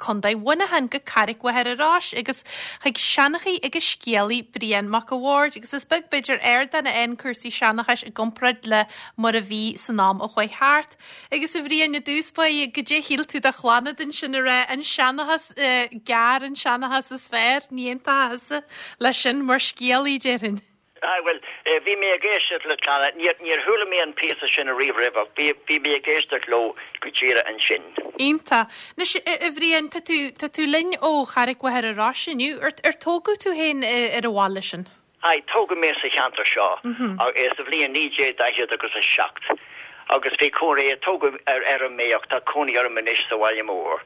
condaid winahan go caric wehead arás agus chaig seanachí agus scialaí brian mac award agus is bug bidger dan en cursí seanachais a gomprad le mar a bhí san nám a chuoi háart. Agus a bhríon na dúspaí go dé híl tú a chlána den sin ra an seanachas gar an seanachas is sfér níonta hasa le sin mar scialaí derin. Well, vi me geist le kana níor hula me an pesa sin a river vi me geist lo gujira an sin. Inta. Na bhríon tú linn ó charig wehead arás sinú tógu tú hen ar a bhála sin. Ai tóga me sa cheantar seo is a bblion níé daisiad agus a seacht. Agus bhí cóir tóga ar a méocht tá cóí ar a manis sa bhaile mór.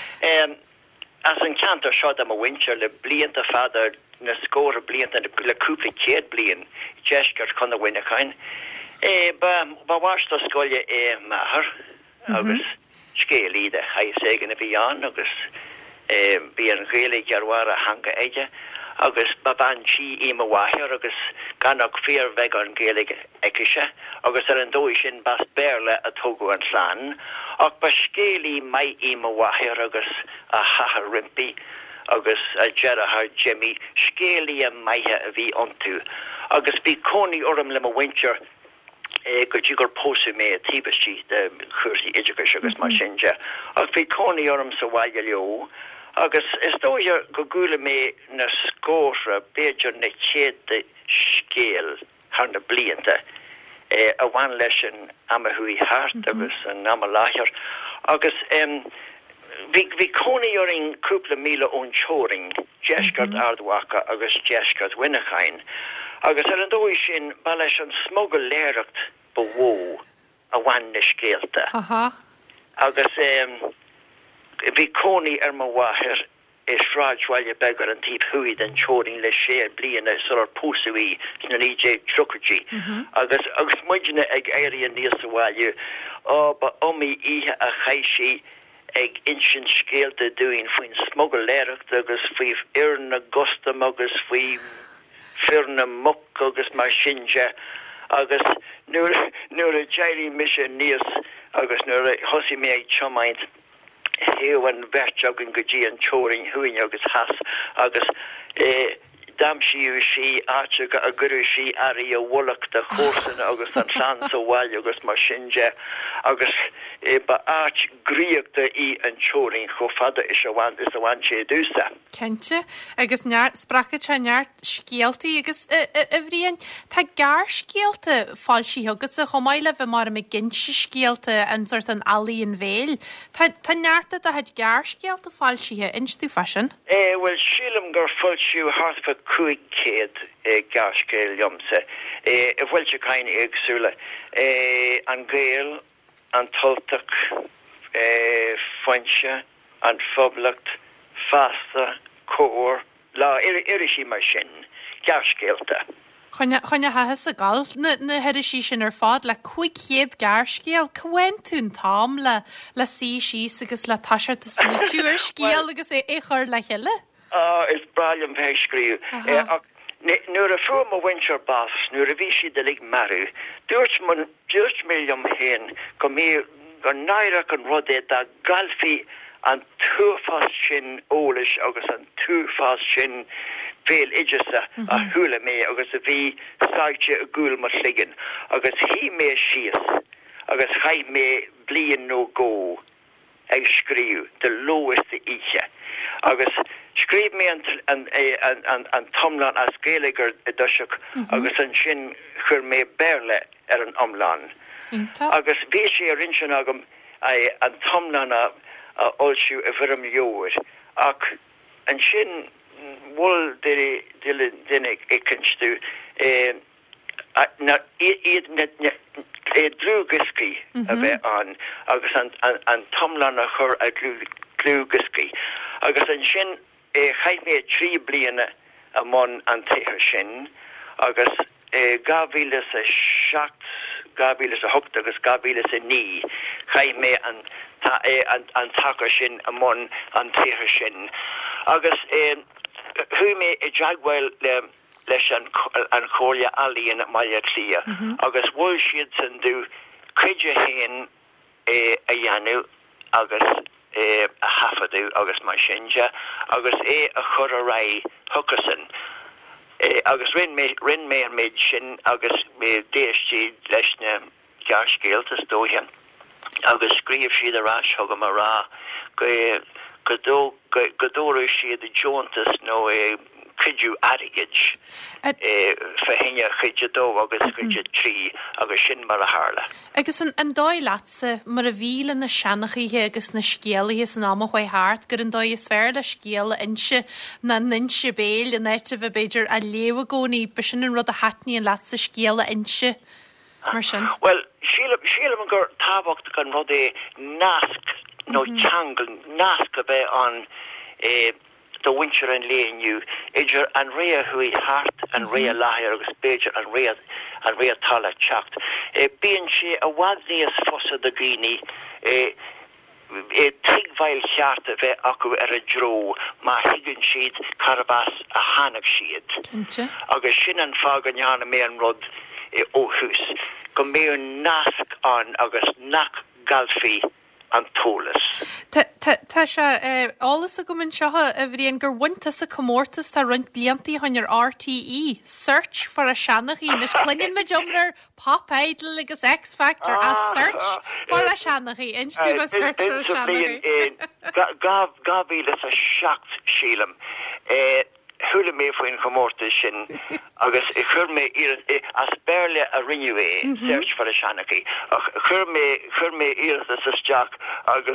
As an cheantar seo am a winter le blianta fadar na scóra blianta le cúpla céad blian jeisgur chun a winnachain. Ba bhaist a scoile mahar agus scéalíide ha ségan a bhí an agus bhí an ghéala gearhara hanga éide. Agus baban chi ima wahir agus ganach fear veg an gaelig ekisha agus an dói sin bas berle a togo an slan ag ba scéli mai ima wahir agus a haha rimpi agus a jerahar Jimmy scéli a maiha a vi ontu agus bi coni orum lema winter go jigur posu me a tibashi de chursi idigus agus ma sinja ag bi coni orum sa wailio agus is dóir go gúla mé na scóra béidir na chéad scéal thar na blianta a bhain leis an amahuí hart agus an amaláthir agus bhí cónaíoring cúpla míle ón teoring jeisgart ardhacha agus jeisgart winnachain agus ar an dóir sin ba leis an smogel léireacht ba bhó a bhain na scéalta agus vi coni ma wahir is fragile beggar an tip hui den choring le sé blian sort of posui na DJ truckergy agus mujna ag area near sawaju ba omi ihe a chaishi ag instant scale to doing fin smuggle lerach agus fi irna gusta agus fi firna muck agus mar shinja agus nur a jairi mission nears agus nur a hosi me chamaint Ewan verchog and gaji and choring huing agus has agus damshi she archaga a guru she aria wallach the horsen agus an san so while agus mar shinja agus ba arch griach the e and choring ho fada is a one che dusa Kentje agus neart sprake neart skeelti agus everien ta gar skeelte fall she huggets a homaile ve mar me ginse skeelte and sort an ali in veil ta neart that had gar skeelte fall she instu fashion well shilum gar full shoe heart for quick kid gaskeel jomse well je kind exula an gael an toltuk funcha an foblucht faster core la irishi mar sin garskeelte Chonne has a gal na herisí sin fád le cuiichéad garscéal cwen tún tám le sí agus le taisiir a smitiúir scéal agus é chur le heile? Is braliam bheith scríú. Nuair a frum a winter bas, nuair a bhí siad de lig marú, dúirt milliam héin go mé go nairach an rudé a galfi an túfas sin ólis agus an túfas sin féil idisa a hula mé agus a bhí sáilte a gúil mar sligan agus hí mé síos agus chaid mé blian nó gó ag scríú de lowest íe agus scríb mé an tomlan as géalagar a dusach agus an sin chur mé berle ar an omlan agus bhí sé a rinsin agam an tomlan a olsiú a bhirm jóir ach an sin wol dinnig ikenstu drúguski a bheith an agus an tomlan a chur a glúguski agus an sin chaid mé 3 bliana a mon an téir sin agus gavílas a 7 gavílas a 8 agus gavílas a 9 chaid mé an takar sin a mon an téir sin agus hu mé e jagwail leis an cholia ali in maya clia agus wol siad san du creidje hen a janu agus a hafadú agus mar sinja agus a chur a rai Huckerson agus rin mé méid sin agus mé déistí leis na gearcéaltas dóhan agus scríomh siad a rás thugam a rá godóú siad a Joantas nó chidú aigid fahinne chidedó agus chide trí agus sin mar a hála. Agus an dóid lása mar a bhíle na seannachíthe agus na scéalaí san amhaid háart gur an dóid is fearr le scéala inse na ninse béil in éite bh beidir a léha gcónaí be sin an rud a hatníí an lása scéala inse mar sin. Well, sílam gur tábhacht gan rud é nasc nó teangal nasc a bheith an the winter and léniu idir an réa hui hart an réa láir agus beidir an réa tala chacht bíon sé a wadníos fosa de gini tighail cheart a bheith acu ar a dro má higann siad carabas a hanach siad agus sin an fáganneanna mé an rud ó hús go mé nasc an agus nach galfi an tólas. Tá se álas a go min seo a bhríon gur bhaintas a commórtas tá rint bliantaí chuinir RTE search for a seannachí nes cluinn me jomrar Pop Idol agus X Factor a search for a seannachí instí a search for a seannachí. Gavílas a seacht sílam. Thula mé faoin chomórta sin agus I chur mé as bearle a rinnevé search for a seannachí chur mé iras as isteach agus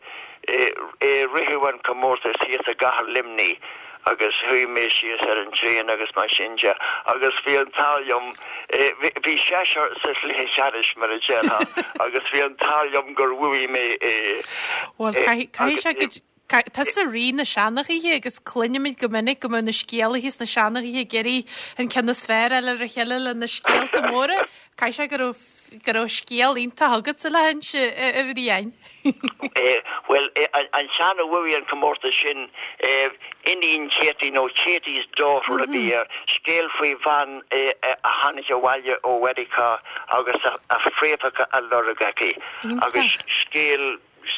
rihuan chomórta síos a gahar limní agus hui mé síos ar an tréan agus mar sinja agus bhí an táliom bhí séisiir sa lé searis mar a déalha agus bhí an táliom gur bhuaí mé Well, cai se Tás a rí na seannachíthe agus cluineimiid go minic go na scéalahís na seannachíthe geirí an cena sfér eile a cheile le na scéalta móra, cai se gur scéal ínta agad sa le hense a bhríon. Well, an seanna bhuaí an commórta sin iníon chétí nó chétíís dóhar a bí scéal faoi bhan a hanig a bhaile ó Wedica agus a fréfacha a loragaí agus scéal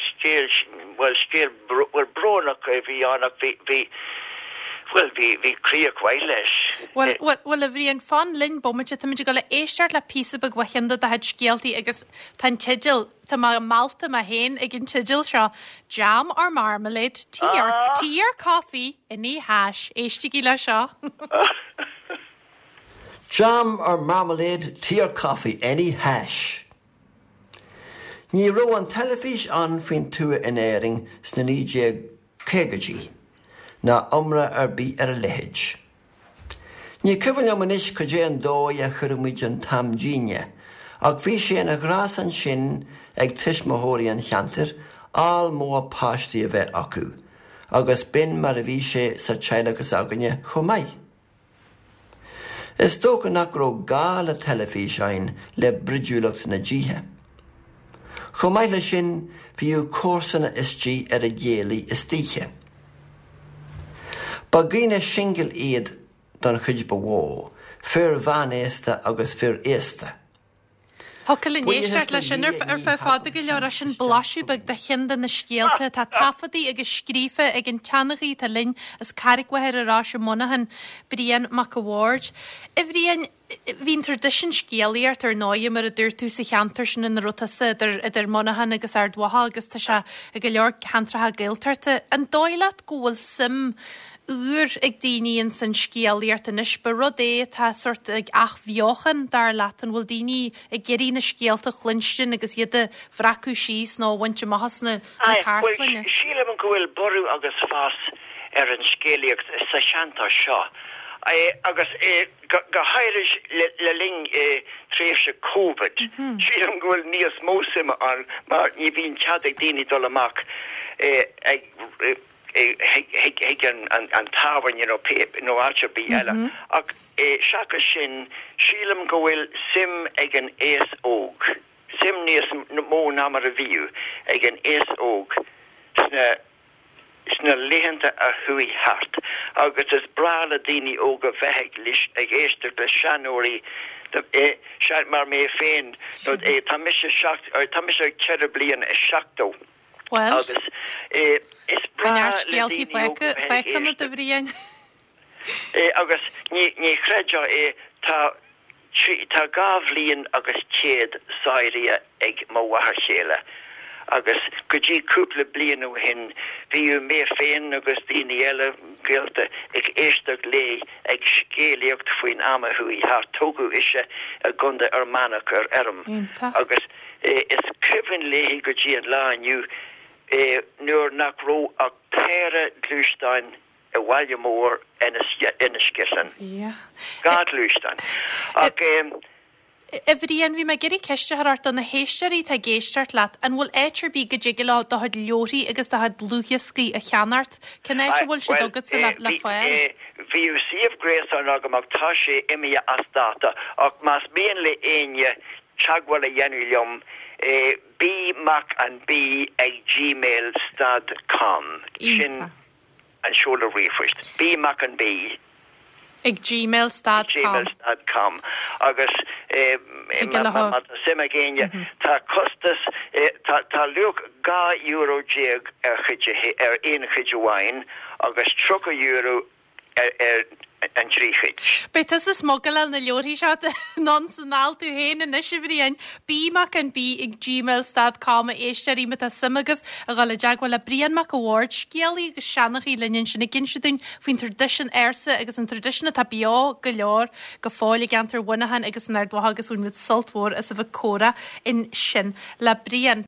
brónach bhí annach bhí críoch bhaile leis. Well a bhríon fan linn bommite tá go le éisteart le písa ba ghachianda a head scéaltaí agus tan tidil tá má malta a héin ag an tidil seo jam or marmalade, tea or coffee iní hash éistí le seo. Jam or marmalade, tea or coffee, any hash. Ní ró an telefís an faoin tua in éiring sna níide cégadí, na omra ar bí ar a lehéid. Ní cyfan am anis go dé an dói a churmuid an tam díine, ag bhí sé na grás an sin ag tuismóthóirí an cheantar all mó páistí a bheith acu, agus bin mar a bhí sé sa tealagus aganne chomaid. Is tóca nach ró gá le telefís ein le bridúlacht na ddíthe. Chomaid le sin bhíú cósanna istí ar a dhéalaí istíche. Ba gine singil iad don chuid bhó, fear bhain éasta agus fear éasta. Hocail éisteart le sin ar fáda go leor sin blasú bag de chinda na scéalta tá tafadaí agus scrífa ag an teanachí tá linn as caricwaheir ará se monahan Brian McAward. I bhríon hín tradition scéalaíart ar náim mar a dúirtú sa cheantar sin in rutasa idir monahan agus ar dwatha agus tá se a go leor cheantratha gailtarta an dóileat ggóil sim ag daoine san scéalaíart in is rud é tá sort ag ach bheochan dar leat an bhfuil daoine ag geirí na scéalta chlinstin agus iad a bhreacu síos nó bhainte maithas na cartlainne. Sílam an gohfuil ború agus fás ar an scéalaíocht sa seantar seo. Agus go hairis le ling tréfse COVID. Sílam gohfuil níos mósim an mar ní bhín tead ag daoine dul amach an táhain nó áte bí eile. Ach seacha sin sílam go bhfuil sim ag an éas óg. Sim níos mó ná mar a bhíú ag an éas óg sna léhananta a hui hart. Agus is brála daoine óga bheith lis ag éistear le seanóirí sean mar mé féin tá mis ag cheir blian is seachtó Well, agus is bra scialtí feicna a bhríon. Agus ní chreidir tá gábhlíonn agus chéad sáiria ag má wahar chéile. Agus go dtí cúpla blianú hin bhíú mé féin agus daoine eile gilta ag éisteach lé ag scéalaocht faoin amahuaí thar tógu ise a gunda ar manach ar erm. Agus is cribhann lé go dtí an lániu nuair nach ró ach péire glústein a bhaile mór ina skillan. Gad glústein. A bhríon bhí me geirí ceiste thart an na héisteí tá géisteart leat an bhfuil éitir bí go ddíige le do had leorí agus do had lúgiascí a cheanart cin éitir bhfuil si dogad sa le fáil. Bhíú siomh gréas an agamach tá sé imime as data ach más bíon le aine teagháil a dhéanúlumm bmacandb@gmail.com sin an seola rifuist bmacandb ag gmail.com agus sima géine tá costas tá luach €2 ar aon chuideháin agus €3 an tríchuid. Beit is smogel na leorí se non-sanál tú héna na si bhríon bmacandb ag gmail.com a éisteí me a simagah a gáile deaghfuil a Brian McAward scéalaí agus seanachí linn sinna ginseún faoin tradition airsa agus an tradiisina tá beá go leor go fáil gantar bhuinahan agus nardha agus ún mit saltmór as a bh córa in sin le Brian.